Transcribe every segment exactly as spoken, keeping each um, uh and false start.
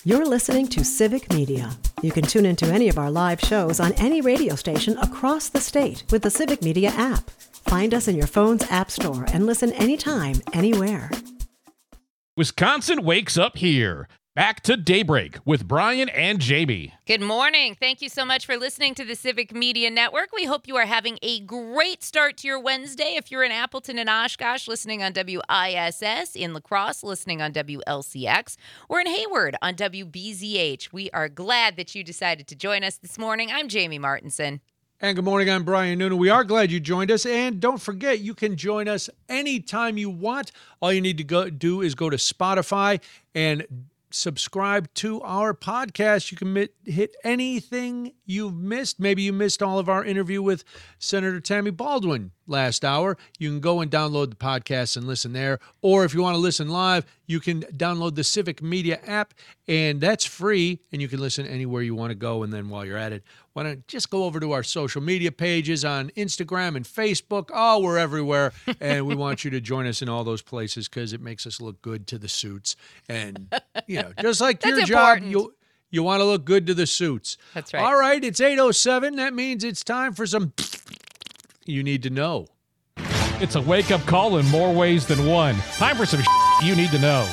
You're listening to Civic Media. You can tune into any of our live shows on any radio station across the state with the Civic Media app. Find us in your phone's app store and listen anytime, anywhere. Wisconsin wakes up here. Back to Daybreak with Brian and Jamie. Good morning. Thank you so much for listening to the Civic Media Network. We hope you are having a great start to your Wednesday. If you're in Appleton and Oshkosh, listening on W I S S, in La Crosse, listening on W L C X, or in Hayward on W B Z H. We are glad that you decided to join us this morning. I'm Jamie Martinson. And good morning, I'm Brian Noonan. We are glad you joined us. And don't forget, you can join us anytime you want. All you need to go do is go to Spotify and subscribe to our podcast. You can mit, hit anything you've missed. Maybe you missed all of our interview with Senator Tammy Baldwin last hour. You can go and download the podcast and listen there. Or if you want to listen live, you can download the Civic Media app, and that's free, and you can listen anywhere you want to go. And then while you're at it, why don't just go over to our social media pages on Instagram and Facebook. Oh, we're everywhere, and we want you to join us in all those places because it makes us look good to the suits. And, you know, just like your job, you you want to look good to the suits. That's right. All right, it's eight oh seven. That means it's time for some you need to know. It's a wake-up call in more ways than one. Time for some you need to know.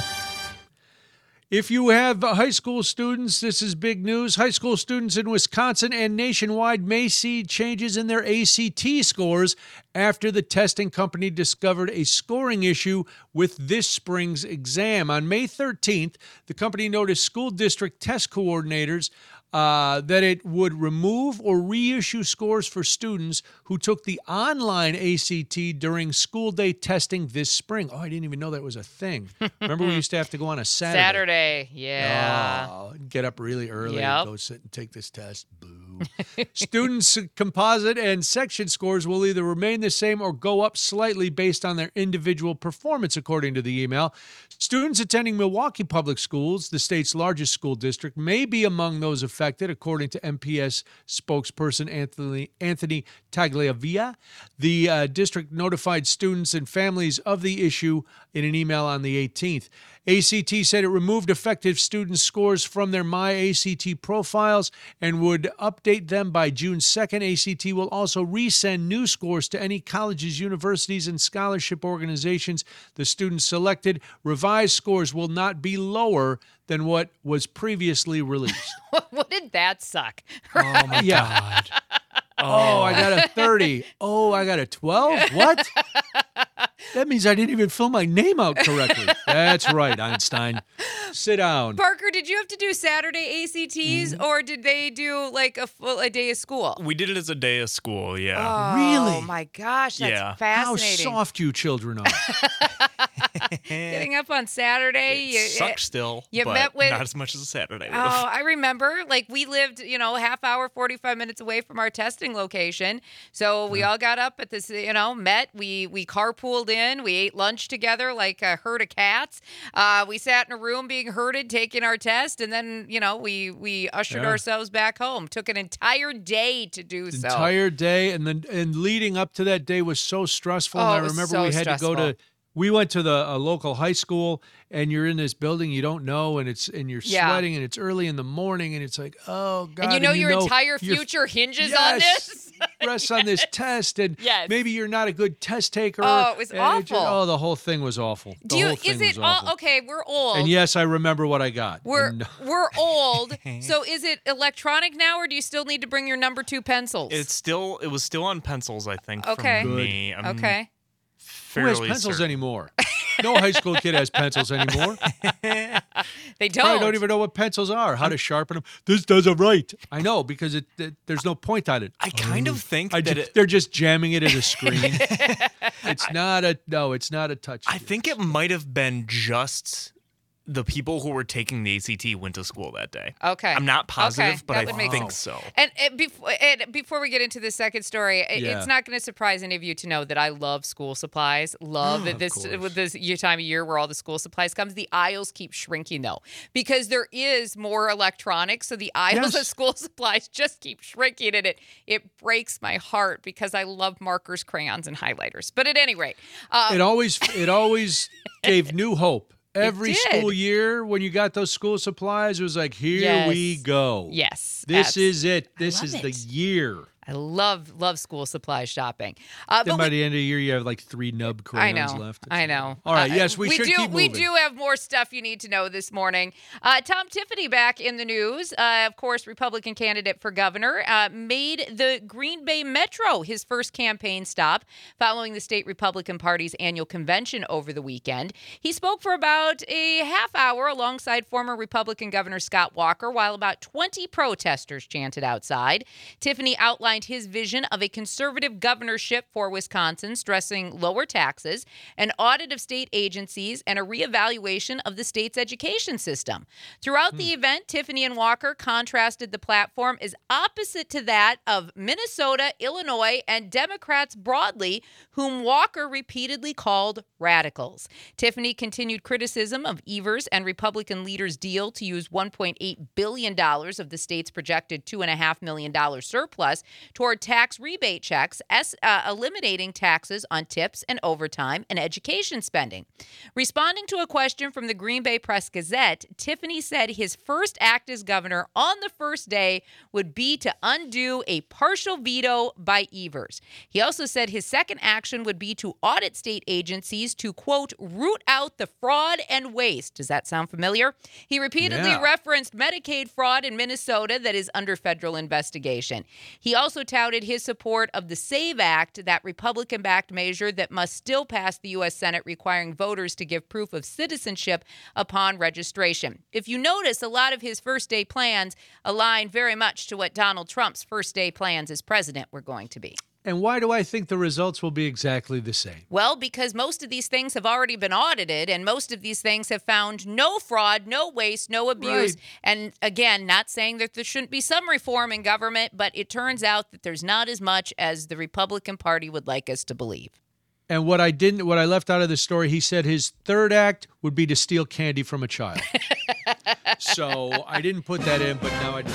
If you have high school students, this is big news. High school students in Wisconsin and nationwide may see changes in their A C T scores after the testing company discovered a scoring issue with this spring's exam. On May thirteenth, the company noticed school district test coordinators Uh, that it would remove or reissue scores for students who took the online A C T during school day testing this spring. Oh, I didn't even know that was a thing. Remember we used to have to go on a Saturday? Saturday, yeah. Oh, get up really early Yep. and go sit and take this test. Boo. Students' composite and section scores will either remain the same or go up slightly based on their individual performance, according to the email. Students attending Milwaukee Public Schools, the state's largest school district, may be among those affected, according to M P S spokesperson Anthony Anthony Tagliavia. The uh, district notified students and families of the issue in an email on the eighteenth. A C T said it removed affected students' scores from their My A C T profiles and would update them by June second. A C T will also resend new scores to any colleges, universities, and scholarship organizations the students selected. Revised scores will not be lower than what was previously released. What did that suck? Oh, my God. Oh, I got a thirty. Oh, I got a twelve? What? That means I didn't even fill my name out correctly. That's right, Einstein. Sit down. Parker, did you have to do Saturday A C Ts, Mm-hmm. or did they do like a full a day of school? We did it as a day of school, yeah. Oh, Really? my gosh, that's Yeah. How fascinating. soft you children are. Getting up on Saturday. It you, sucks still, you but met with- not as much as a Saturday. Oh, I remember. Like, we lived, you know, half hour, forty-five minutes away from our testing location. So we all got up at this, you know, met. We we carpooled in. We ate lunch together like a herd of cats. Uh, we sat in a room being herded, taking our test. And then, you know, we, we ushered Yeah. ourselves back home. Took an entire day to do so. Entire day, and then and leading up to that day was so stressful. Oh, and I it was remember so we had stressful. to go to. We went to the a local high school, and you're in this building you don't know, and it's and you're Yeah. sweating, and it's early in the morning, and it's like, oh God! And you know your entire your future hinges on Yes. this? rests on this test, and Yes. maybe you're not a good test taker. Oh, it was and awful. just- oh, the whole thing was awful. The Do you, whole thing is was it awful. all, okay, we're old. And yes, I remember what I got. We're And- we're old. So is it electronic now, or do you still need to bring your number two pencils? It's still, it was still on pencils, I think, Okay. from Good. me. I'm okay. Who has fairly pencils certain. anymore? No high school kid has pencils anymore. They don't. Probably don't even know what pencils are, how to sharpen them. This doesn't write. I know, because it, it there's no point on it. I kind of think I that ju- it, they're just jamming it at a screen. It's not a no. It's not a touch. I think it might have been just the people who were taking the A C T went to school that day. Okay. I'm not positive, Okay, but that I would make think sense. so. And, and, before, and before we get into the second story, it- Yeah. it's not going to surprise any of you to know that I love school supplies. Love Of this course. with this year, time of year where all the school supplies comes. The aisles keep shrinking though, because there is more electronics. So the aisles Yes. of school supplies just keep shrinking, and it it breaks my heart because I love markers, crayons, and highlighters. But at any rate, uh, It always it always gave new hope Every It did. school year when you got those school supplies, it was like, here Yes. we go. Yes. This abs- is it. I This love is the it. year. I love love school supply shopping. Uh, Then but by we- the end of the year, you have like three nub crayons I know. left. I know. All right. Uh, yes, we, should do. keep We moving. do have more stuff you need to know this morning. Uh, Tom Tiffany back in the news. Uh, of course, Republican candidate for governor uh, made the Green Bay Metro his first campaign stop following the state Republican Party's annual convention over the weekend. He spoke for about a half hour alongside former Republican Governor Scott Walker, while about twenty protesters chanted outside. Tiffany outlined his vision of a conservative governorship for Wisconsin, stressing lower taxes, an audit of state agencies, and a reevaluation of the state's education system. Throughout the event, Tiffany and Walker contrasted the platform as opposite to that of Minnesota, Illinois, and Democrats broadly, whom Walker repeatedly called radicals. Tiffany continued criticism of Evers and Republican leaders' deal to use one point eight billion dollars of the state's projected two point five million dollars surplus toward tax rebate checks, as, uh, eliminating taxes on tips and overtime and education spending. Responding to a question from the Green Bay Press-Gazette, Tiffany said his first act as governor on the first day would be to undo a partial veto by Evers. He also said his second action would be to audit state agencies to, quote, root out the fraud and waste. Does that sound familiar? He repeatedly Yeah. referenced Medicaid fraud in Minnesota that is under federal investigation. He also touted his support of the SAVE Act, that Republican-backed measure that must still pass the U S Senate, requiring voters to give proof of citizenship upon registration. If you notice, a lot of his first-day plans align very much to what Donald Trump's first-day plans as president were going to be. And why do I think the results will be exactly the same? Well, because most of these things have already been audited, and most of these things have found no fraud, no waste, no abuse. Right. And again, not saying that there shouldn't be some reform in government, but it turns out that there's not as much as the Republican Party would like us to believe. And what I didn't, what I left out of the story, he said his third act would be to steal candy from a child. So I didn't put that in, but now I just.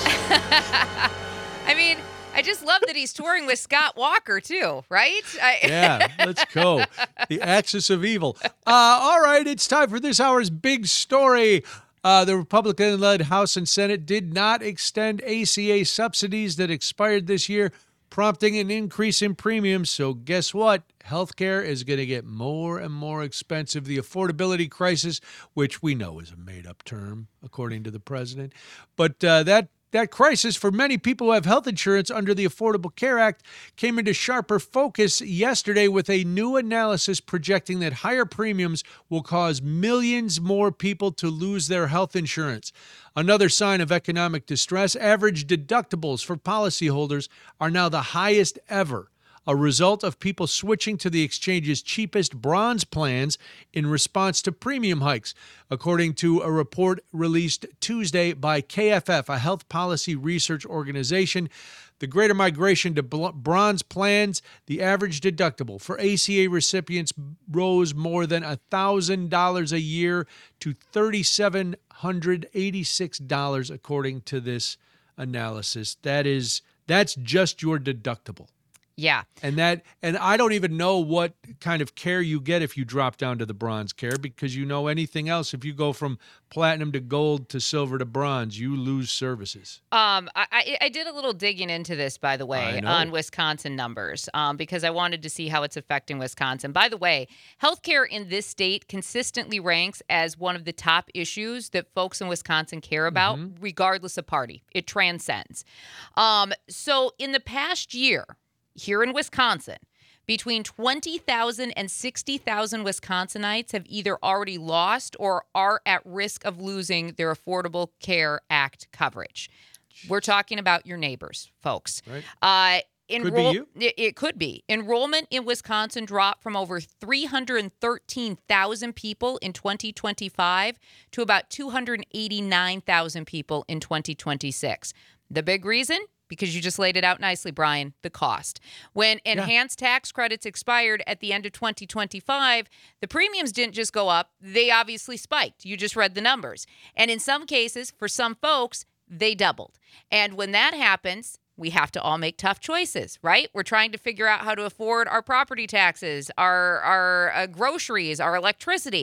I mean, I just love that he's touring with Scott Walker, too, right? I- Yeah, let's go. The axis of evil. Uh, all right, it's time for this hour's big story. Uh, the Republican-led House and Senate did not extend A C A subsidies that expired this year, prompting an increase in premiums. So guess what? Healthcare is going to get more and more expensive. The affordability crisis, which we know is a made-up term, according to the president, but uh, that That crisis for many people who have health insurance under the Affordable Care Act came into sharper focus yesterday with a new analysis projecting that higher premiums will cause millions more people to lose their health insurance. Another sign of economic distress, average deductibles for policyholders are now the highest ever, a result of people switching to the exchange's cheapest bronze plans in response to premium hikes, according to a report released Tuesday by K F F, a health policy research organization. The greater migration to bronze plans, the average deductible for A C A recipients rose more than one thousand dollars a year to three thousand seven hundred eighty-six dollars, according to this analysis. That is, that's just your deductible. Yeah. And that, and I don't even know what kind of care you get if you drop down to the bronze care, because you know anything else, if you go from platinum to gold to silver to bronze, you lose services. Um, I, I, I did a little digging into this, by the way, I know. on Wisconsin numbers, um, because I wanted to see how it's affecting Wisconsin. By the way, healthcare in this state consistently ranks as one of the top issues that folks in Wisconsin care about, Mm-hmm. regardless of party. It transcends. Um, so in the past year, here in Wisconsin, between twenty thousand and sixty thousand Wisconsinites have either already lost or are at risk of losing their Affordable Care Act coverage. We're talking about your neighbors, folks. Right. Uh, Could be you. It, it could be. Enrollment in Wisconsin dropped from over three hundred thirteen thousand people in twenty twenty-five to about two hundred eighty-nine thousand people in twenty twenty-six. The big reason? Because you just laid it out nicely, Brian, the cost. When enhanced yeah. tax credits expired at the end of twenty twenty-five, the premiums didn't just go up. They obviously spiked. You just read the numbers. And in some cases, for some folks, they doubled. And when that happens, we have to all make tough choices, right? We're trying to figure out how to afford our property taxes, our, our uh, groceries, our electricity.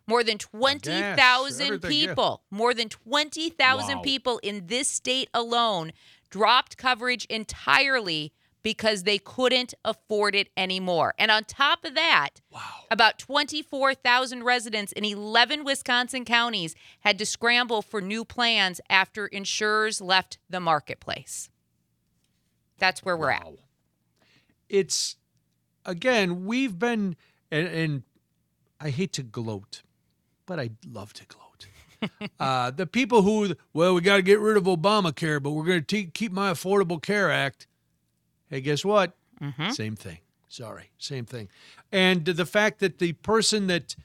More than twenty thousand everything, yeah. people, more than twenty thousand Wow. people in this state alone dropped coverage entirely because they couldn't afford it anymore. And on top of that, Wow. about twenty-four thousand residents in eleven Wisconsin counties had to scramble for new plans after insurers left the marketplace. That's where we're at. Wow. It's, again, we've been, and, and I hate to gloat, but I love to gloat. uh, the people who, well, we got to get rid of Obamacare, but we're going to keep my Affordable Care Act. Hey, guess what? Mm-hmm. Same thing. Sorry, same thing. And the fact that the person that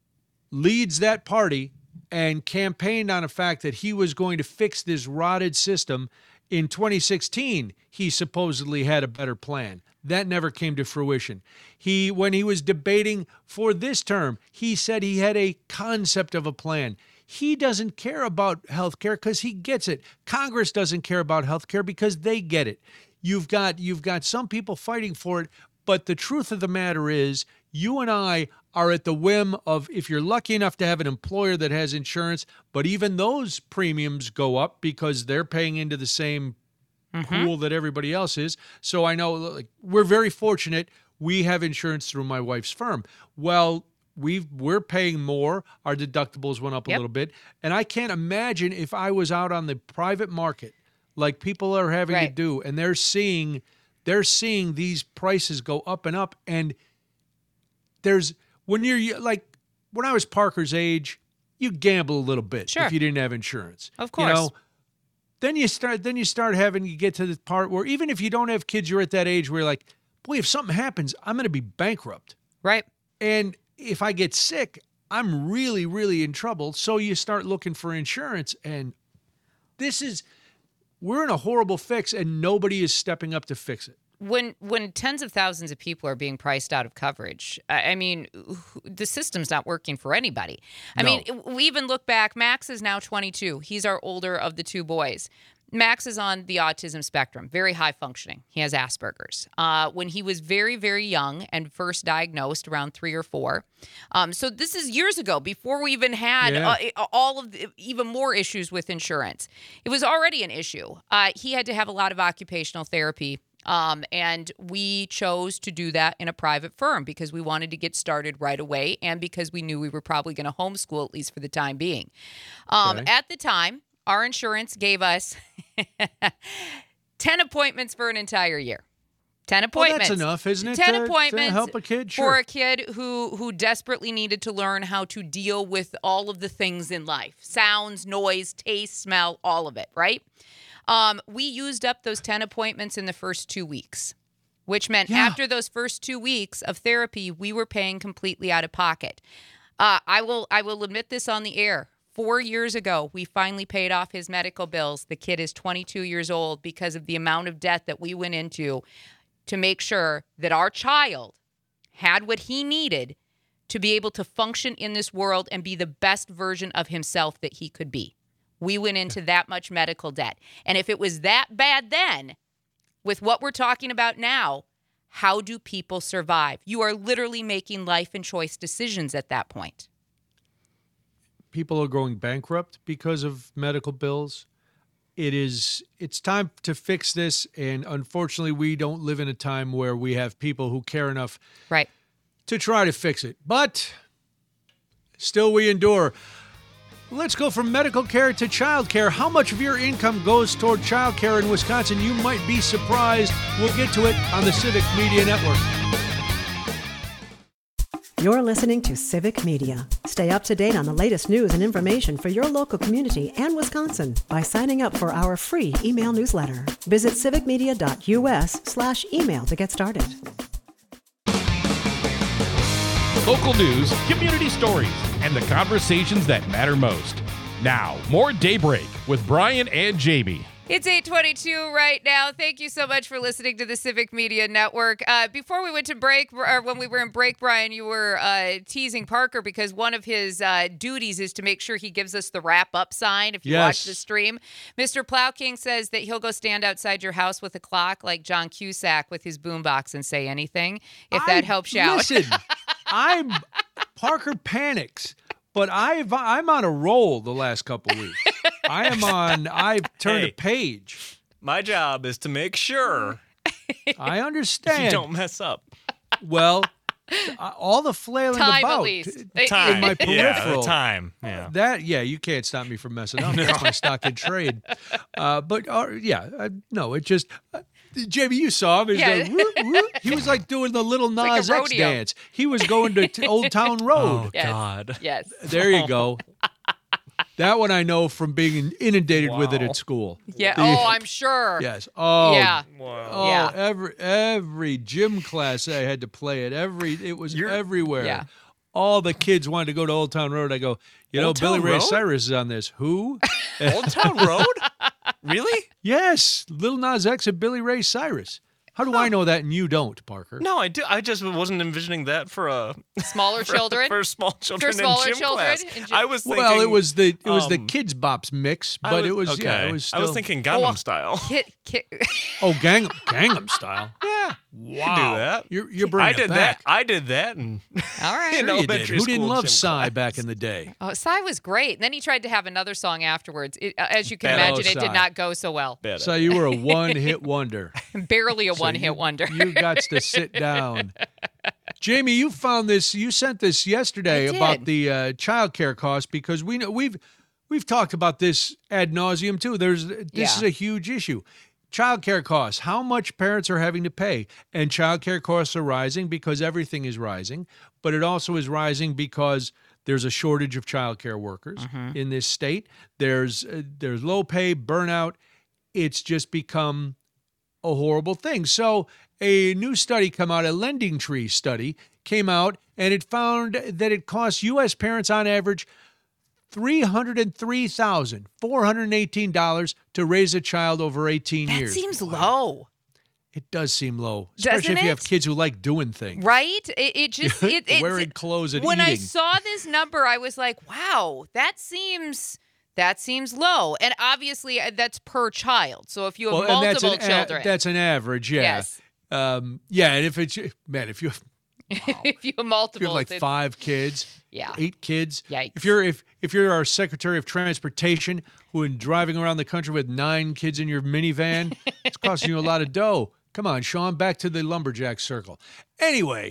leads that party and campaigned on the fact that he was going to fix this rotted system in twenty sixteen, he supposedly had a better plan. That never came to fruition. He, when he was debating for this term, he said he had a concept of a plan. He doesn't care about health care because he gets it. Congress doesn't care about health care because they get it. You've got you've got some people fighting for it, but the truth of the matter is you and I are at the whim of, if you're lucky enough to have an employer that has insurance, but even those premiums go up because they're paying into the same pool that everybody else is. So I know, like, we're very fortunate. We have insurance through my wife's firm. Well, we've, we're paying more. Our deductibles went up a Yep. little bit. And I can't imagine if I was out on the private market like people are having to Right. do, and they're seeing they're seeing these prices go up and up. And there's, when you're like, when I was Parker's age, you gamble a little bit Sure. if you didn't have insurance. Of You know, course. then you start then you start having, you get to the part where even if you don't have kids, you're at that age where you're like, boy, if something happens, I'm going to be bankrupt. Right. And if I get sick, I'm really, really in trouble. So you start looking for insurance. And this is, we're in a horrible fix and nobody is stepping up to fix it. When when tens of thousands of people are being priced out of coverage, I I mean, the system's not working for anybody. I No. mean, we even look back. Max is now twenty-two. He's our older of the two boys. Max is on the autism spectrum, very high functioning. He has Asperger's. Uh, when he was very, very young and first diagnosed around three or four, um, so this is years ago, before we even had Yeah. uh, all of the, even more issues with insurance. It was already an issue. Uh, he had to have a lot of occupational therapy. Um, and we chose to do that in a private firm because we wanted to get started right away and because we knew we were probably going to homeschool, at least for the time being. Um, Okay. At the time, our insurance gave us ten appointments for an entire year. ten Well, appointments. that's enough, isn't it? ten to- to appointments help a kid? for Sure. a kid who who desperately needed to learn how to deal with all of the things in life. Sounds, noise, taste, smell, all of it, right? Um, we used up those ten appointments in the first two weeks, which meant Yeah. after those first two weeks of therapy, we were paying completely out of pocket. Uh, I will I will admit this on the air. Four years ago, we finally paid off his medical bills. The kid is twenty-two years old because of the amount of debt that we went into to make sure that our child had what he needed to be able to function in this world and be the best version of himself that he could be. We went into that much medical debt. And if it was that bad then, with what we're talking about now, how do people survive? You are literally making life and choice decisions at that point. People are going bankrupt because of medical bills. It is, it's time to fix this. And unfortunately, we don't live in a time where we have people who care enough Right. to try to fix it. But still we endure. Let's go from medical care to child care. How much of your income goes toward child care in Wisconsin? You might be surprised. We'll get to it on the Civic Media Network. You're listening to Civic Media. Stay up to date on the latest news and information for your local community and Wisconsin by signing up for our free email newsletter. Visit civicmedia.us slash email to get started. Local news, community stories, and the conversations that matter most. Now, more Daybreak with Brian and Jamie. It's eight twenty-two right now. Thank you so much for listening to the Civic Media Network. Uh, before we went to break, or when we were in break, Brian, you were uh, teasing Parker because one of his uh, duties is to make sure he gives us the wrap-up sign if you Yes. watch the stream. Mister Plowking says that he'll go stand outside your house with a clock like John Cusack with his boombox and say anything, if that I- helps you out. Listen, I'm Parker panics, but I've I'm on a roll the last couple weeks. I am on. I've turned Hey. a page. My job is to make sure I you understand. don't mess up. Well, uh, all the flailing Time about at least. Time. in my Yeah, peripheral. time. Yeah. That yeah, you can't stop me from messing up. That's my stock in trade. Uh, but uh, yeah, uh, no, it just. Uh, Jamie, you saw him. He's Yeah. like, "Whoop, whoop." He was like doing the little like a Nas X rodeo. dance. He was going to t- Old Town Road. Oh, Yes. God. Yes. There you go. That one I know from being inundated with it Wow. at school. Yeah. The- Oh, I'm sure. Yes. Oh, Yeah. Wow. Oh, Yeah. every every gym class I had to play it. Every it was You're- everywhere. Yeah. All the kids wanted to go to Old Town Road. I go, you know, Old Billy Town Ray Road? Cyrus is on this. Who? Old Town Road? Really? Yes, Lil Nas X and Billy Ray Cyrus. How do I know that and you don't, Parker? No, I do. I just wasn't envisioning that for a Smaller children. for small children smaller in gym children class. in gym- I was thinking. Well, it was the it was the um, Kids Bops mix, I but it was okay. yeah, it was still I was thinking Gangnam Oh, Style. Kid, kid. oh Gang Gangnam Style. Yeah, Wow, do that. You're you're bringing I it did back. that. I did that, and All right. You Sure know, you did. elementary Who didn't school love gym Psy class. back in the day? Oh, Psy was great. And then he tried to have another song afterwards. It, uh, as you can Bad. imagine, Oh, it did Psy. not go so well. Better. So you were a one-hit wonder. Barely a So one-hit you- wonder. You got to sit down. Jamie, you found this. You sent this yesterday I did. about the uh, child care costs because we know we've we've talked about this ad nauseum too. There's this Yeah. is a huge issue. Child care costs, how much parents are having to pay. And child care costs are rising because everything is rising, but it also is rising because there's a shortage of child care workers Mm-hmm. in this state. There's uh, there's low pay, burnout. It's just become a horrible thing. So a new study come out, a Lending Tree study came out, and it found that it costs U S parents on average three hundred three thousand four hundred eighteen dollars to raise a child over eighteen That years. seems low, It does seem low, especially Doesn't if you have it? kids who like doing things. right? It, it just it, it's, Wearing clothes and when eating. I saw this number, I was like, "Wow, that seems that seems low." And obviously, uh, that's per child. So if you have Well, and that's multiple an a- children, that's an average, yeah. yes. Um, yeah, and if it's man, if you have, if you have if multiple, you have like it's- five kids, yeah. eight kids. Yikes. If you're if if you're our Secretary of Transportation who is driving around the country with nine kids in your minivan, it's costing you a lot of dough. Come on, Sean, back to the lumberjack circle. Anyway,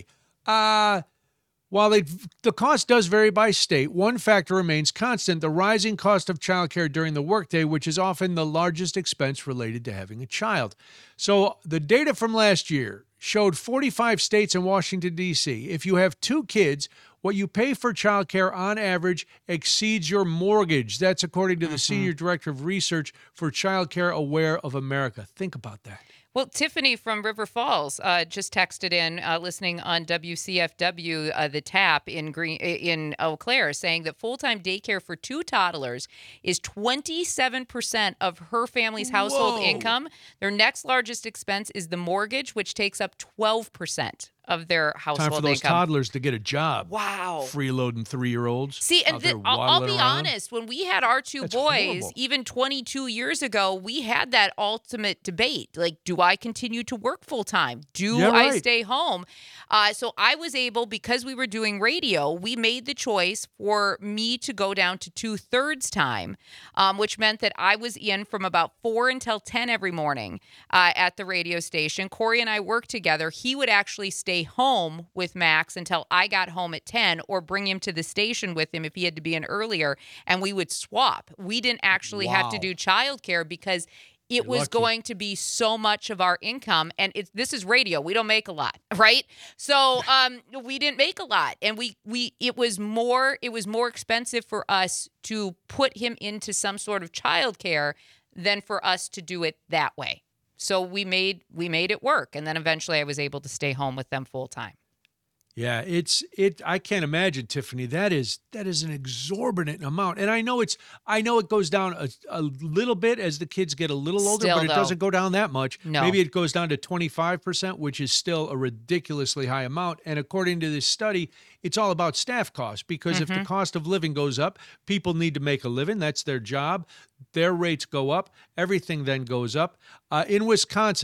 uh while they, the cost does vary by state, one factor remains constant: the rising cost of childcare during the workday, which is often the largest expense related to having a child. So the data from last year showed forty-five states and Washington, D C. If you have two kids, what you pay for childcare on average exceeds your mortgage. That's according to the Senior Director of Research for Childcare Aware of America. Think about that. Well, Tiffany from River Falls uh, just texted in, uh, listening on W C F W, uh, the Tap in Green in Eau Claire, saying that full-time daycare for two toddlers is twenty-seven percent of her family's household Whoa. income. Their next largest expense is the mortgage, which takes up twelve percent of their household Time for those income. toddlers to get a job. Wow. Freeloading three-year-olds. See, and out the, there I'll, I'll waddling be around. honest, when we had our two That's boys, horrible. even twenty-two years ago, we had that ultimate debate. Like, do I continue to work full time? Do Yeah, I right. stay home? Uh, so I was able, because we were doing radio, we made the choice for me to go down to two thirds time, um, which meant that I was in from about four until ten every morning uh, at the radio station. Corey and I worked together. He would actually stay home with Max until I got home at ten, or bring him to the station with him if he had to be in earlier, and we would swap. We didn't actually have to Wow. do childcare because it You're was lucky. going to be so much of our income, and it's this is radio. We don't make a lot, right? So um, we didn't make a lot, and we we it was more it was more expensive for us to put him into some sort of childcare than for us to do it that way. So we made we made it work, and then eventually I was able to stay home with them full time. Yeah, it's it. I can't imagine, Tiffany. That is that is an exorbitant amount, and I know it's. I know it goes down a, a little bit as the kids get a little older, Still, but it though. doesn't go down that much. No. Maybe it goes down to twenty-five percent, which is still a ridiculously high amount. And according to this study, it's all about staff costs because if the cost of living goes up, people need to make a living. That's their job. Their rates go up. Everything then goes up. Uh, in Wisconsin,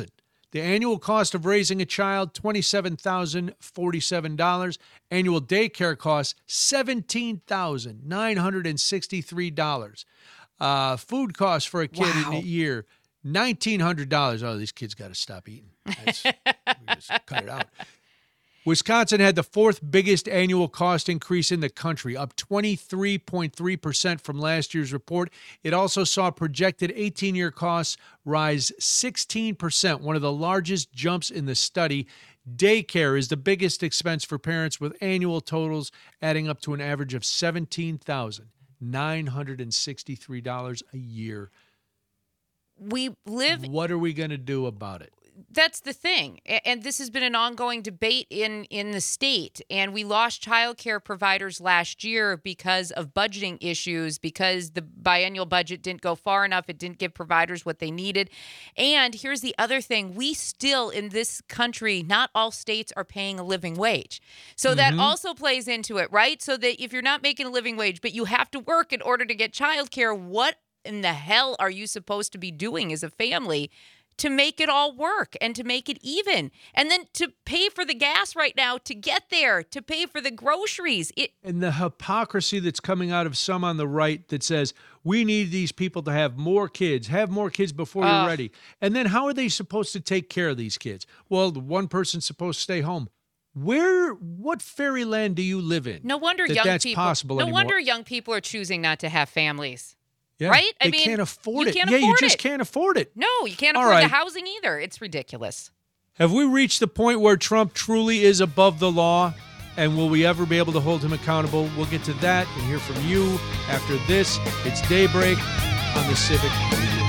The annual cost of raising a child, twenty-seven thousand forty-seven dollars. Annual daycare costs, seventeen thousand nine hundred sixty-three dollars. Uh, food costs for a kid Wow. in a year, nineteen hundred dollars. Oh, these kids got to stop eating. That's, we just cut it out. Wisconsin had the fourth biggest annual cost increase in the country, up twenty-three point three percent from last year's report. It also saw projected eighteen-year costs rise sixteen percent, one of the largest jumps in the study. Daycare is the biggest expense for parents, with annual totals adding up to an average of seventeen thousand nine hundred sixty-three dollars a year. We live What are we going to do about it? That's the thing. A- And this has been an ongoing debate in, in the state. And we lost childcare providers last year because of budgeting issues, because the biennial budget didn't go far enough. It didn't give providers what they needed. And here's the other thing. We still, in this country, not all states are paying a living wage. So that also plays into it, right? So that if you're not making a living wage, but you have to work in order to get childcare, what in the hell are you supposed to be doing as a family to make it all work and to make it even? And then to pay for the gas right now to get there, to pay for the groceries. It And the hypocrisy that's coming out of some on the right that says, we need these people to have more kids, have more kids before you're Ugh. ready. And then how are they supposed to take care of these kids? Well, the one person's supposed to stay home. Where, what fairyland do you live in? no wonder that young that's people possible No anymore? wonder young people are choosing not to have families. Yeah, right? I They mean, can't afford you it. can't yeah, you afford just it. can't afford it. No, you can't All afford the right. housing either. It's ridiculous. Have we reached the point where Trump truly is above the law? And will we ever be able to hold him accountable? We'll get to that and hear from you after this. It's Daybreak on the Civic Media.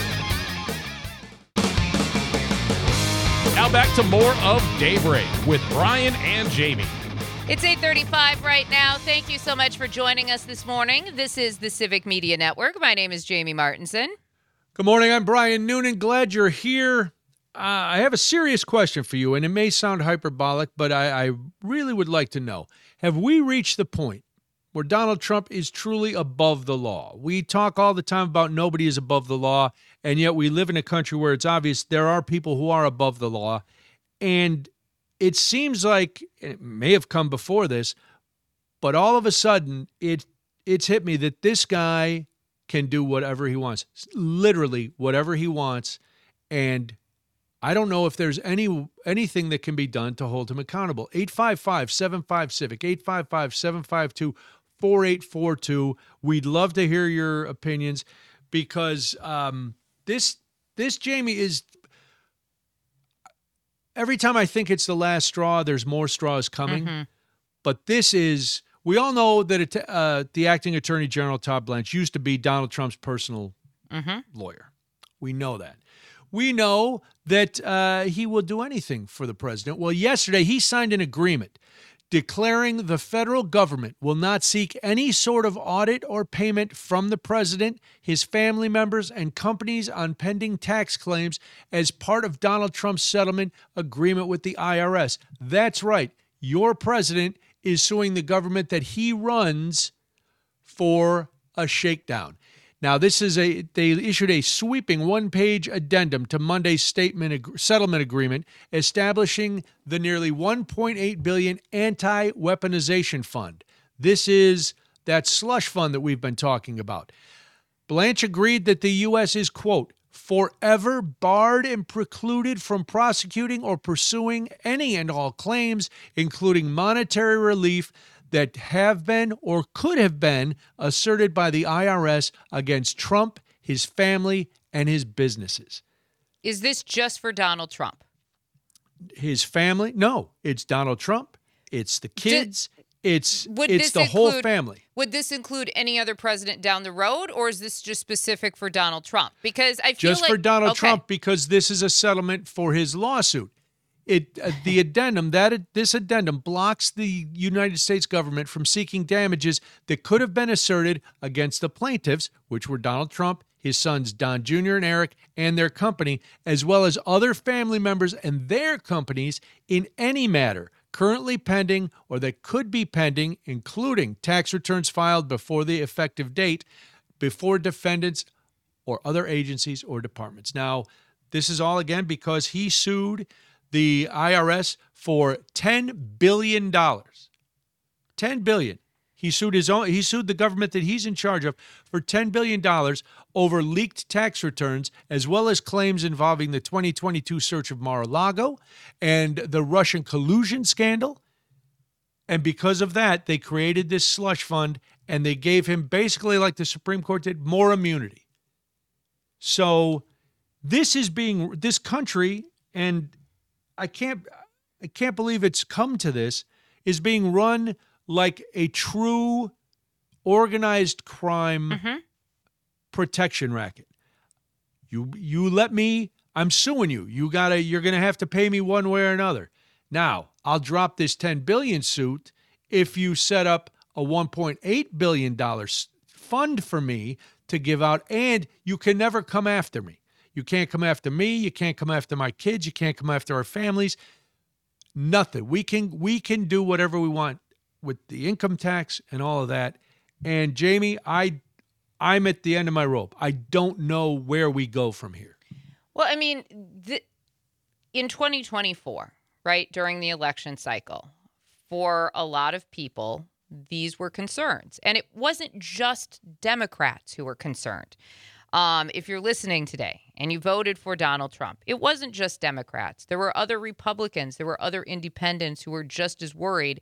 Now back to more of Daybreak with Brian and Jamie. It's eight thirty-five right now. Thank you so much for joining us this morning. This is the Civic Media Network. My name is Jamie Martinson. Good morning. I'm Brian Noonan. Glad you're here. Uh, I have a serious question for you, and it may sound hyperbolic, but I, I really would like to know. Have we reached the point where Donald Trump is truly above the law? We talk all the time about nobody is above the law, and yet we live in a country where it's obvious there are people who are above the law. And it seems like it may have come before this, but all of a sudden it it's hit me that this guy can do whatever he wants, literally whatever he wants, and I don't know if there's any anything that can be done to hold him accountable. eight five five, seven five, CIVIC, eight five five, seven five two, four eight four two. We'd love to hear your opinions because um, this this Jamie is. Every time I think it's the last straw, there's more straws coming. Mm-hmm. But this is, we all know that it, uh, the acting attorney general, Todd Blanche, used to be Donald Trump's personal Mm-hmm. lawyer. We know that. We know that uh, he will do anything for the president. Well, yesterday he signed an agreement declaring the federal government will not seek any sort of audit or payment from the president, his family members, and companies on pending tax claims as part of Donald Trump's settlement agreement with the I R S. That's right. Your president is suing the government that he runs for a shakedown. Now, this is a, they issued a sweeping one-page addendum to Monday's statement ag- settlement agreement establishing the nearly one point eight billion dollars anti-weaponization fund. This is that slush fund that we've been talking about. Blanche agreed that the U S is, quote, forever barred and precluded from prosecuting or pursuing any and all claims, including monetary relief, that have been or could have been asserted by the I R S against Trump, his family, and his businesses. Is this just for Donald Trump? His family? No, it's Donald Trump. It's the kids. It's Would it's this the whole include- family. Would this include any other president down the road, or is this just specific for Donald Trump? Because I feel Just like for Donald okay. Trump, because this is a settlement for his lawsuit. It uh, the addendum that this addendum blocks the United States government from seeking damages that could have been asserted against the plaintiffs, which were Donald Trump, his sons Don Junior and Eric, and their company, as well as other family members and their companies in any matter currently pending or that could be pending, including tax returns filed before the effective date, before defendants or other agencies or departments. Now, This is all, again, because he sued the I R S for ten billion dollars. ten billion dollars. He sued his own. He sued the government that he's in charge of for ten billion dollars over leaked tax returns, as well as claims involving the twenty twenty-two search of Mar-a-Lago and the Russian collusion scandal. And because of that, they created this slush fund, and they gave him, basically like the Supreme Court did, more immunity. So this is being, this country, and I can't, I can't believe it's come to this, is being run like a true organized crime Mm-hmm. protection racket. You you let me, I'm suing you. You gotta, you're gonna have to pay me one way or another. Now, I'll drop this ten billion dollars suit if you set up a one point eight billion dollars fund for me to give out, and you can never come after me. You can't come after me. You can't come after my kids. You can't come after our families. Nothing. We can we can do whatever we want with the income tax and all of that. And Jamie, I I'm at the end of my rope. I don't know where we go from here. Well, I mean, the, in twenty twenty-four, right, during the election cycle, for a lot of people, these were concerns. And it wasn't just Democrats who were concerned. Um, if you're listening today and you voted for Donald Trump, it wasn't just Democrats. There were other Republicans. There were other independents who were just as worried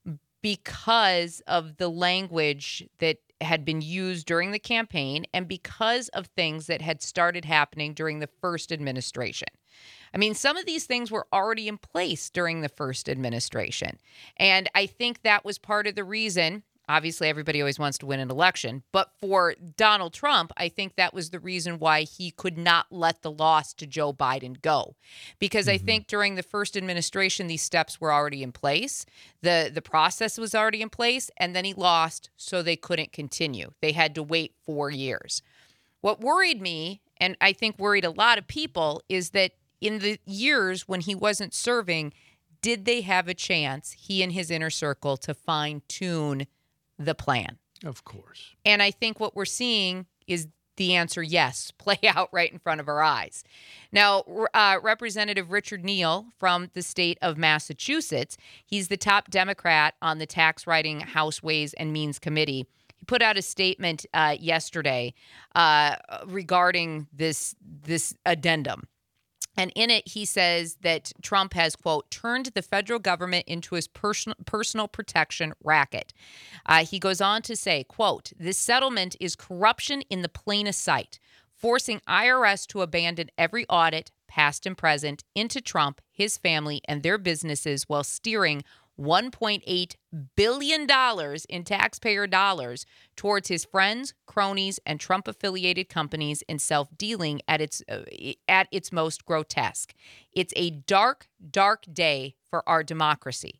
because of the language that had been used during the campaign and because of things that had started happening during the first administration. I mean, some of these things were already in place during the first administration. And I think that was part of the reason. Obviously, everybody always wants to win an election. But for Donald Trump, I think that was the reason why he could not let the loss to Joe Biden go. Because mm-hmm. I think during the first administration, these steps were already in place. The, the process was already in place. And then he lost, so they couldn't continue. They had to wait four years. What worried me, and I think worried a lot of people, is that in the years when he wasn't serving, did they have a chance, he and his inner circle, to fine-tune the plan? Of course. And I think what we're seeing is the answer, yes, play out right in front of our eyes. Now, uh, Representative Richard Neal from the state of Massachusetts, he's the top Democrat on the tax writing House Ways and Means Committee. He put out a statement uh, yesterday uh, regarding this this addendum. And in it, he says that Trump has, quote, turned the federal government into his personal personal protection racket. Uh, he goes on to say, quote, this settlement is corruption in the plainest sight, forcing I R S to abandon every audit, past and present, into Trump, his family, and their businesses while steering one point eight billion dollars in taxpayer dollars towards his friends, cronies, and Trump-affiliated companies in self-dealing at its uh, at its most grotesque. It's a dark, dark day for our democracy.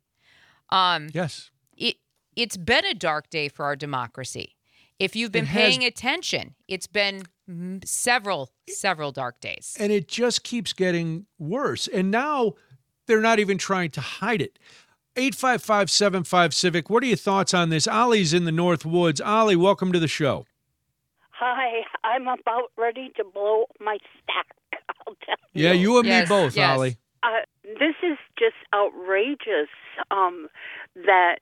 Um, yes. It, it's been a dark day for our democracy. If you've been It paying has- attention, it's been mm, several, several dark days. And it just keeps getting worse. And now they're not even trying to hide it. eight five five, seven five, Civic. What are your thoughts on this? Ollie's in the North Woods. Ollie, welcome to the show. Hi, I'm about ready to blow my stack. I'll tell you. Yeah, you and Yes, me both, yes. Ollie. Uh, this is just outrageous um, that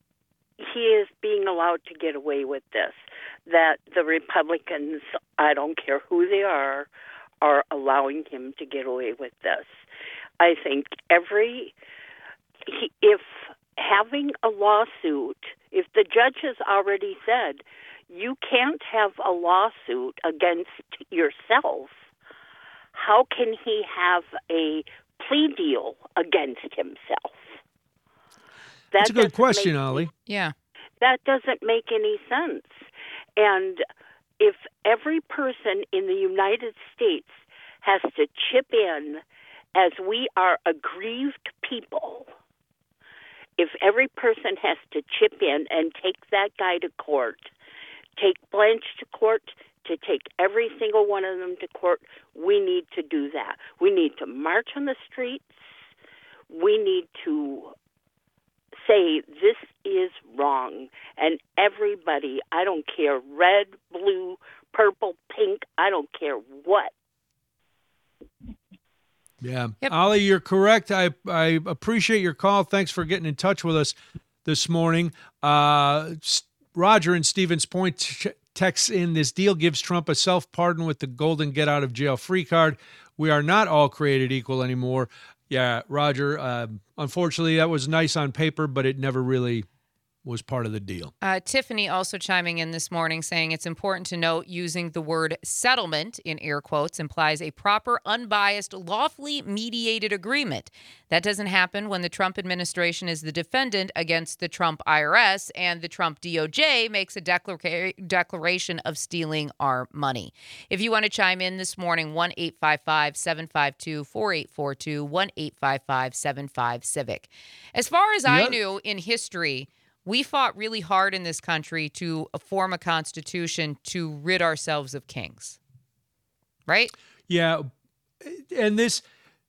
he is being allowed to get away with this, that the Republicans, I don't care who they are, are allowing him to get away with this. I think every... He, if having a lawsuit, if the judge has already said you can't have a lawsuit against yourself, how can he have a plea deal against himself? That That's a good doesn't question, make- Ollie. Yeah. That doesn't make any sense. And if every person in the United States has to chip in as we are aggrieved people, if every person has to chip in and take that guy to court, take Blanche to court, to take every single one of them to court, we need to do that. We need to march on the streets. We need to say this is wrong. And everybody, I don't care, red, blue, purple, pink, I don't care what, Yeah. Yep. Ollie, you're correct. I, I appreciate your call. Thanks for getting in touch with us this morning. Uh, Roger in Stevens Point t- texts in, this deal gives Trump a self-pardon with the golden get-out-of-jail-free card. We are not all created equal anymore. Yeah, Roger, uh, unfortunately, that was nice on paper, but it never really was part of the deal. Uh, Tiffany also chiming in this morning saying it's important to note using the word settlement in air quotes implies a proper, unbiased, lawfully mediated agreement. That doesn't happen when the Trump administration is the defendant against the Trump I R S and the Trump D O J makes a declara- declaration of stealing our money. If you want to chime in this morning, one eight five five, seven five two, four eight four two, one eight five five, seven five, civic. As far as I Yep. knew in history, we fought really hard in this country to form a constitution to rid ourselves of kings, right? Yeah, and this,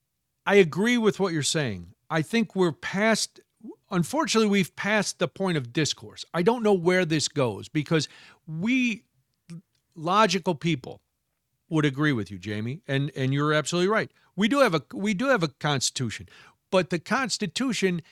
I agree with what you're saying. I think we're past, unfortunately, we've passed the point of discourse. I don't know where this goes because we, logical people, would agree with you, Jamie, and and you're absolutely right. We do have a we do have a constitution, but the Constitution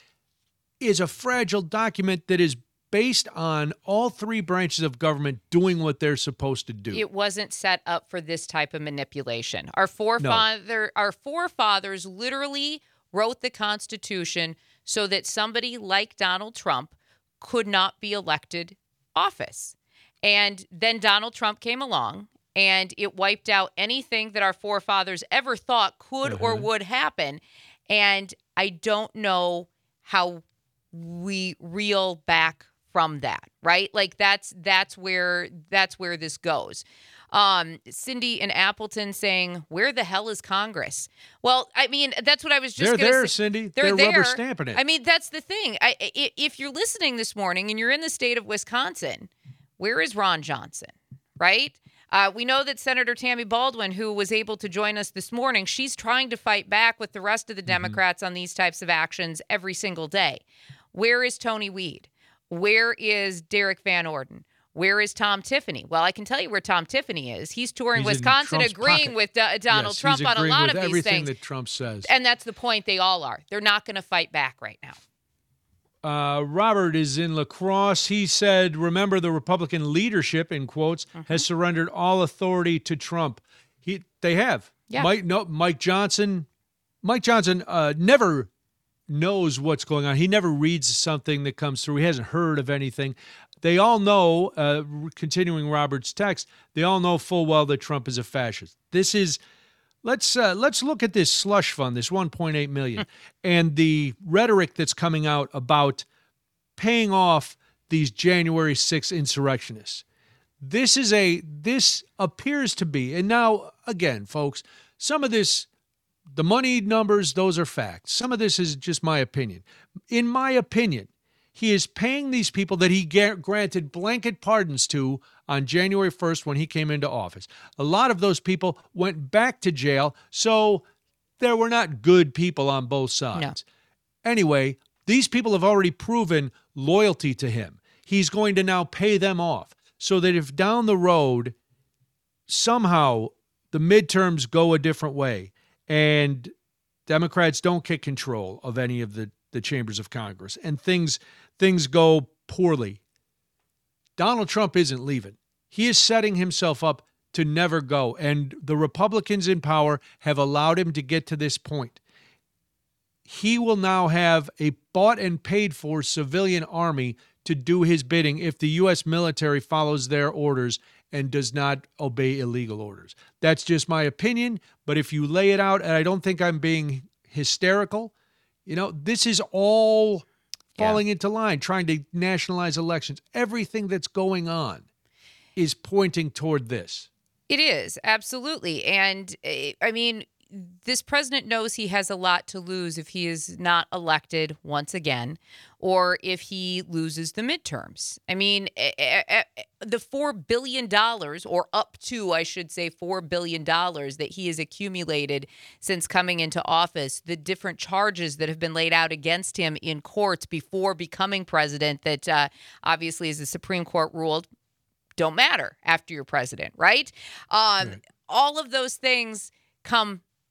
is a fragile document that is based on all three branches of government doing what they're supposed to do. It wasn't set up for this type of manipulation. Our forefather, our forefathers literally wrote the Constitution so that somebody like Donald Trump could not be elected office. And then Donald Trump came along and it wiped out anything that our forefathers ever thought could or Uh-huh. would happen. And I don't know how we reel back from that, right? Like that's that's where that's where this goes. Um, Cindy in Appleton saying, "Where the hell is Congress?" Well, I mean, that's what I was just They're going to there, say. Cindy. They're, They're rubber there. stamping it. I mean, that's the thing. I, I, if you're listening this morning and you're in the state of Wisconsin, where is Ron Johnson, right? Uh, we know that Senator Tammy Baldwin, who was able to join us this morning, she's trying to fight back with the rest of the Democrats on these types of actions every single day. Where is Tony Weed? Where is Derek Van Orden? Where is Tom Tiffany? Well, I can tell you where Tom Tiffany is. He's touring He's in Wisconsin, Trump's agreeing pocket. with uh, Donald Yes, Trump he's on a agreeing lot with of these everything things. that Trump says. And that's the point. They all are. They're not going to fight back right now. Uh, Robert is in La Crosse. He said, remember the Republican leadership, in quotes, Mm-hmm. has surrendered all authority to Trump. He, They have. Yeah. Mike, no, Mike Johnson, Mike Johnson uh, never knows what's going on. He never reads something that comes through. He hasn't heard of anything. They all know, uh, continuing Robert's text, they all know full well that Trump is a fascist. This is, let's uh, let's look at this slush fund, this one point eight million dollars, and the rhetoric that's coming out about paying off these January sixth insurrectionists. This is a, this appears to be, and now, again, folks, some of this, the money numbers, those are facts. Some of this is just my opinion. In my opinion, he is paying these people that he granted blanket pardons to on January first when he came into office. A lot of those people went back to jail, so there were not good people on both sides. No. Anyway, these people have already proven loyalty to him. He's going to now pay them off so that if down the road somehow the midterms go a different way and Democrats don't get control of any of the, the chambers of Congress and things things go poorly, Donald Trump isn't leaving. He is setting himself up to never go. And the Republicans in power have allowed him to get to this point. He will now have a bought and paid for civilian army to do his bidding if the U S military follows their orders and does not obey illegal orders. That's just my opinion, but if you lay it out, and I don't think I'm being hysterical, you know, this is all falling yeah. into line, trying to nationalize elections. Everything that's going on is pointing toward this. It is, absolutely. And, I mean, this president knows he has a lot to lose if he is not elected once again or if he loses the midterms. I mean, the four billion dollars, or up to, I should say, four billion dollars that he has accumulated since coming into office, the different charges that have been laid out against him in courts before becoming president that uh, obviously, as the Supreme Court ruled, don't matter after you're president, right? Um, right. All of those things come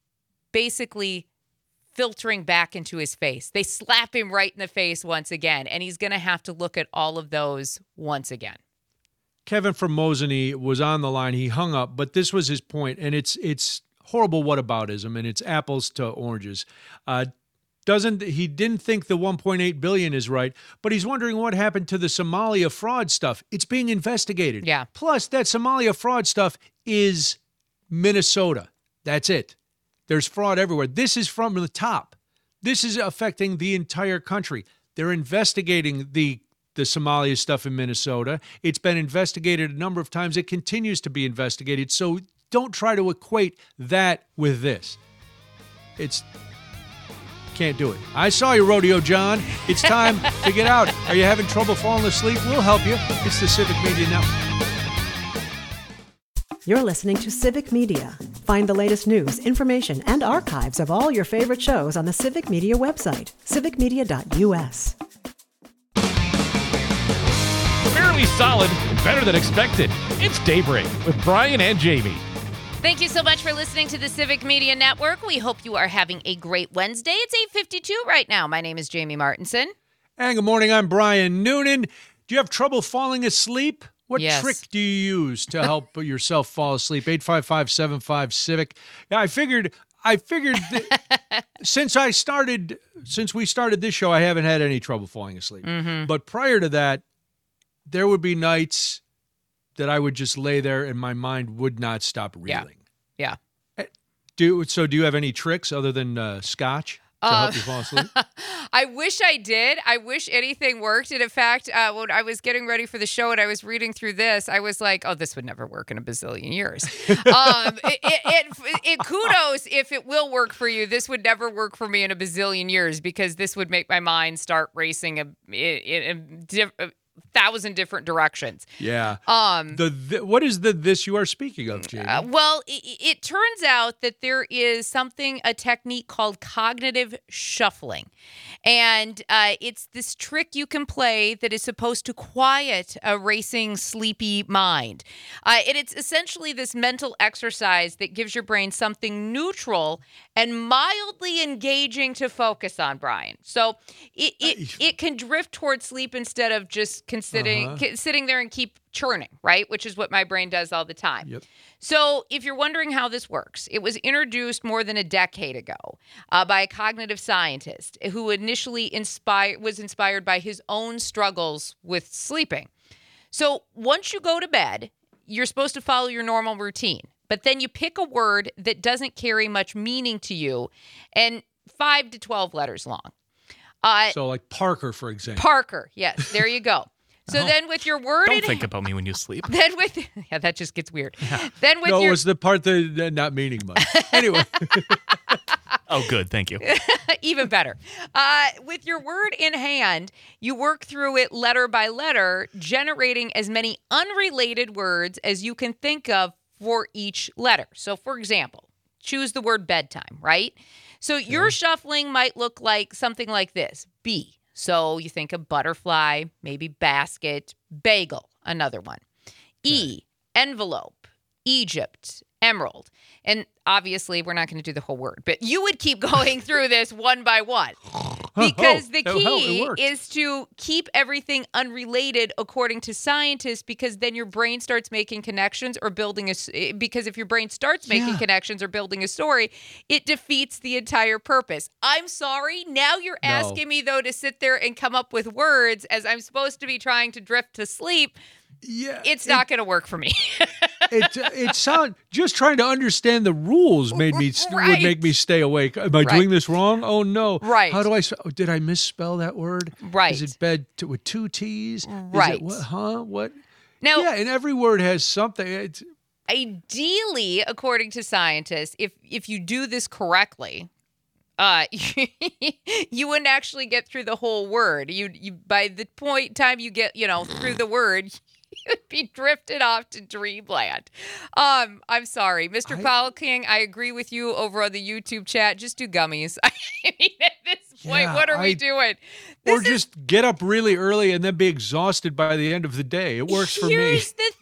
basically filtering back into his face. They slap him right in the face once again, and he's going to have to look at all of those once again. Kevin from Mosinee was on the line. He hung up, but this was his point, and it's it's horrible whataboutism, and it's apples to oranges. Uh, doesn't he didn't think the one point eight billion dollars is right, but he's wondering what happened to the Somalia fraud stuff. It's being investigated. Yeah. Plus, that Somalia fraud stuff is Minnesota. That's it. There's fraud everywhere. This is from the top. This is affecting the entire country. They're investigating the the Somalia stuff in Minnesota. It's been investigated a number of times. It continues to be investigated. So don't try to equate that with this. It's can't do it. I saw you, Rodeo John. It's time to get out. Are you having trouble falling asleep? We'll help you. It's the Civic Media Network. You're listening to Civic Media. Find the latest news, information, and archives of all your favorite shows on the Civic Media website, civic media dot u s. Fairly solid, better than expected. It's Daybreak with Brian and Jamie. Thank you so much for listening to the Civic Media Network. We hope you are having a great Wednesday. It's eight fifty-two right now. My name is Jamie Martinson. And good morning, I'm Brian Noonan. Do you have trouble falling asleep? What Yes. trick do you use to help yourself fall asleep? eight five five, seven five, civic. Yeah, I figured I figured that since I started since we started this show, I haven't had any trouble falling asleep. Mm-hmm. But prior to that, there would be nights that I would just lay there and my mind would not stop reeling. Yeah. Do so do you have any tricks other than uh, scotch to Uh, help you fall asleep? I wish I did. I wish anything worked. And in fact, uh, when I was getting ready for the show and I was reading through this, I was like, oh, this would never work in a bazillion years. um, it, it, it, it, kudos if it will work for you. This would never work for me in a bazillion years because this would make my mind start racing a, in a, diff, a thousand different directions. Yeah. Um, The, the what is the this you are speaking of, Jamie? Uh, well, it, it turns out that there is something, a technique called cognitive shuffling. And uh, it's this trick you can play that is supposed to quiet a racing, sleepy mind. Uh, and it's essentially this mental exercise that gives your brain something neutral and mildly engaging to focus on, Brian. So it it, it can drift towards sleep instead of just considering Uh-huh. c- sitting there and keep churning, right? Which is what my brain does all the time. Yep. So if you're wondering how this works, it was introduced more than a decade ago uh, by a cognitive scientist who initially inspired was inspired by his own struggles with sleeping. So once you go to bed, you're supposed to follow your normal routine, but then you pick a word that doesn't carry much meaning to you and five to twelve letters long. Uh, So like Parker, for example. Parker, yes, there you go. So Oh. then with your word Don't in think about me when you sleep. Then with yeah, that just gets weird. Then with no, it your was the part that that not meaning much. Anyway, Oh, good. Thank you. even better. Uh, with your word in hand, you work through it letter by letter, generating as many unrelated words as you can think of for each letter. So, for example, choose the word bedtime, right? So your shuffling might look like something like this: B. So you think of butterfly, maybe basket, bagel, another one. E, envelope, Egypt, emerald. And obviously, we're not going to do the whole word, but you would keep going through this one by one. Because the Oh, hell, it key worked. is to keep everything unrelated, according to scientists, because then your brain starts making connections or building a. s- Because if your brain starts making Yeah. connections or building a story, it defeats the entire purpose. I'm sorry. Now you're No. asking me, though, to sit there and come up with words as I'm supposed to be trying to drift to sleep. yeah, It's not going to work for me. It it sound just trying to understand the rules made me would Right. make me stay awake. Am I Right. doing this wrong? Oh no! Right. How do I? s- oh, Did I misspell that word? Right. Is it bed t- with two T's? Is Right. It, what, huh? What? Now, Yeah, and every word has something. It's, ideally, according to scientists, if if you do this correctly, uh, you wouldn't actually get through the whole word. You you by the point time you get you know through the word, you'd be drifted off to dreamland. Um, I'm sorry, Mister I- Paul King. I agree with you over on the YouTube chat. Just do gummies. I mean, at this point, Yeah, what are we I- doing? or This is- just get up really early and then be exhausted by the end of the day. It works for me. Here's the thing, though.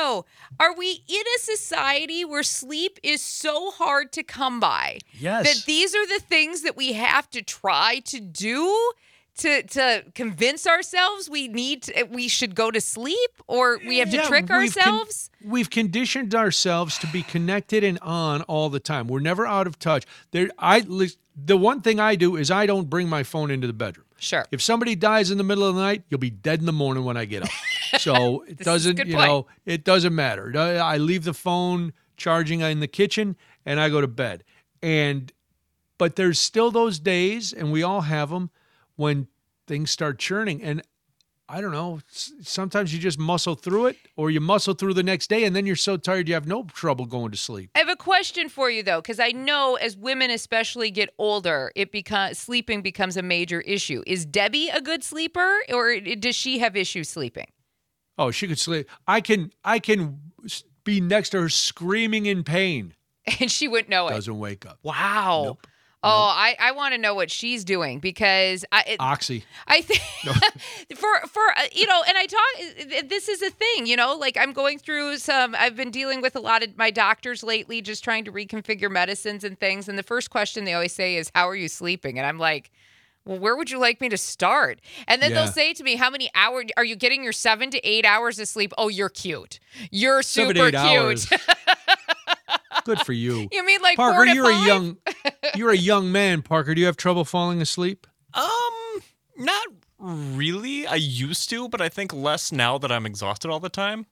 know, are we in a society where sleep is so hard to come by? Yes. That these are the things that we have to try to do to to convince ourselves we need to, we should go to sleep, or we have to Yeah, trick we've con- ourselves? we've conditioned ourselves to be connected and on all the time. We're never out of touch. There, I the one thing I do is I don't bring my phone into the bedroom. Sure. If somebody dies in the middle of the night, you'll be dead in the morning when I get up. So it This is a doesn't, good you point. know, it doesn't matter. I leave the phone charging in the kitchen and I go to bed. And but there's still those days, and we all have them, when things start churning. And I don't know, s- sometimes you just muscle through it, or you muscle through the next day, and then you're so tired you have no trouble going to sleep. I have a question for you, though, because I know as women especially get older, it becomes sleeping becomes a major issue. Is Debbie a good sleeper, or does she have issues sleeping? Oh, she could sleep. I can I can s- be next to her screaming in pain. And she wouldn't know it. Doesn't wake up. Wow. Nope. Oh, I, I want to know what she's doing, because I it, Oxy. I think for for uh, you know, and I talk. This is a thing, you know. Like, I'm going through some. I've been dealing with a lot of my doctors lately, just trying to reconfigure medicines and things. And the first question they always say is, "How are you sleeping?" And I'm like, "Well, where would you like me to start?" And then Yeah. they'll say to me, "How many hours are you getting? Your seven to eight hours of sleep? Oh, you're cute. You're Seven super to eight cute." hours. Good for you. You mean like Parker, four to you're five? a young you're a young man, Parker. Do you have trouble falling asleep? Um, not really. I used to, but I think less now that I'm exhausted all the time.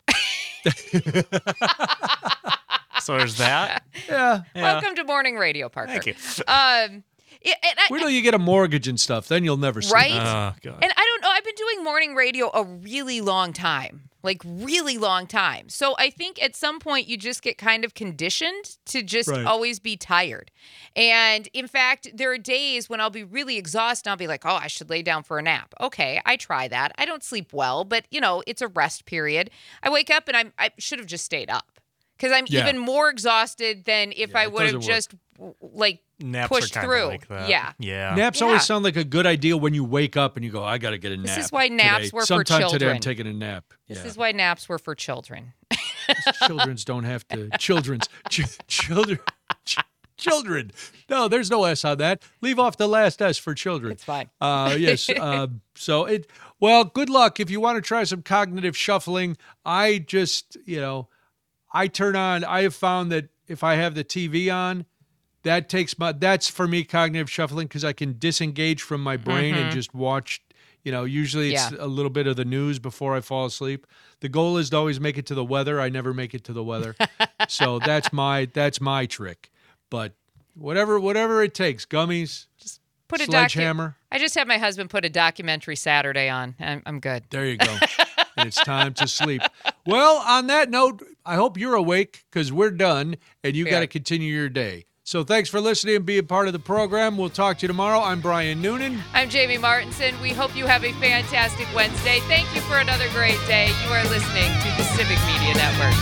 So there's that. Yeah. Yeah. Welcome to morning radio, Parker. Thank you. Um, yeah, and I, Wait till you get a mortgage and stuff, then you'll never sleep. right? Oh, God. And I don't know. I've been doing morning radio a really long time, like really long time. So I think at some point you just get kind of conditioned to just Right. always be tired. And in fact, there are days when I'll be really exhausted and I'll be like, oh, I should lay down for a nap. Okay, I try that. I don't sleep well, but you know, it's a rest period. I wake up and I'm, I should have just stayed up, because I'm Yeah. even more exhausted than if Yeah, I it would have doesn't work. just w- like Naps pushed are kinda through. like that. Yeah. Yeah. Naps Yeah. always sound like a good idea when you wake up and you go, I got to get a nap. This is why naps today. were for Sometime today children. I'm taking a nap. This Yeah. is why naps were for children. Children's don't have to. Children's. Ch- children. Ch- children. No, there's no S on that. Leave off the last S for children. It's fine. Uh, yes. Uh, so it. Well, good luck if you want to try some cognitive shuffling. I just, you know, I turn on. I have found that if I have the T V on, that takes my. That's for me cognitive shuffling, because I can disengage from my brain and just watch. You know, usually it's Yeah. a little bit of the news before I fall asleep. The goal is to always make it to the weather. I never make it to the weather. So that's my that's my trick. But whatever whatever it takes, gummies, Put a docu- sledgehammer. I just had my husband put a documentary Saturday on. I'm, I'm good. There you go. And it's time to sleep. Well, on that note, I hope you're awake, because we're done and you We got are. to continue your day. So thanks for listening and being part of the program. We'll talk to you tomorrow. I'm Brian Noonan. I'm Jamie Martinson. We hope you have a fantastic Wednesday. Thank you for another great day. You are listening to the Civic Media Network.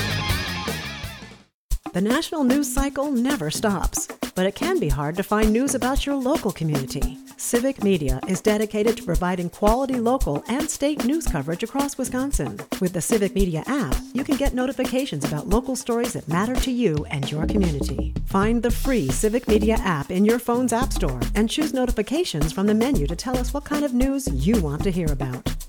The national news cycle never stops, but it can be hard to find news about your local community. Civic Media is dedicated to providing quality local and state news coverage across Wisconsin. With the Civic Media app, you can get notifications about local stories that matter to you and your community. Find the free Civic Media app in your phone's app store and choose notifications from the menu to tell us what kind of news you want to hear about.